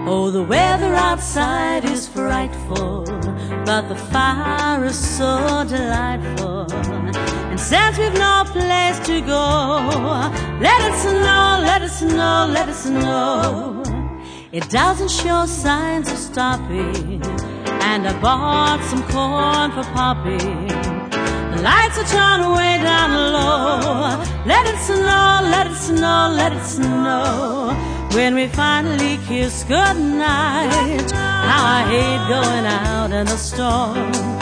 Oh, the weather outside is frightful, but the fire is so delightful. And since we've no place to go, let it snow, let it snow, let it snow. It doesn't show signs of stopping, and I bought some corn for popping. The lights are turned way down low. Let it snow, let it snow, let it snow. When we finally kiss goodnight, how I hate going out in the storm.